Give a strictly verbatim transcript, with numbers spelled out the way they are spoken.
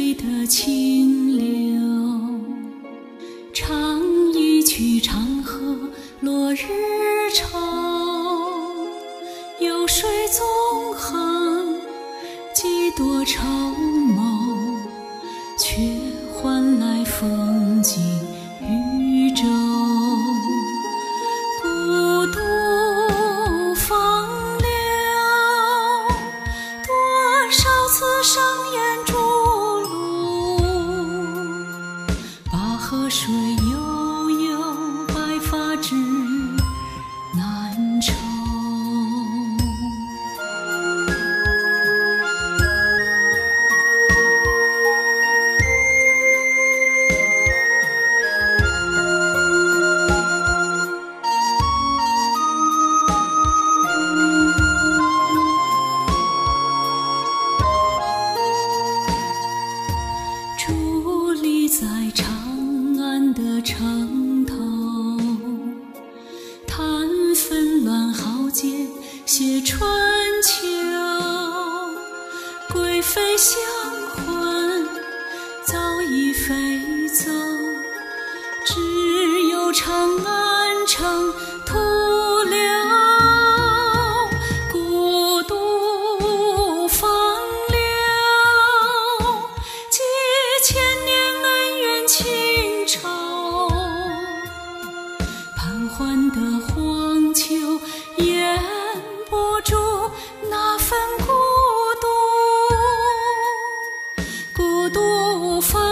水的清流，唱一曲长河落日愁。有水纵横，几多筹谋，却换来风景渔舟。孤独风流，多少次上演逐鹿，把河水悠悠，白发至难酬。伫立在长安的城头，谈纷乱豪杰写春秋。贵妃相魂早已飞走，只有长安城徒留。孤独风流，几千年恩怨情仇，盘桓的荒丘掩不住那份孤独。孤独风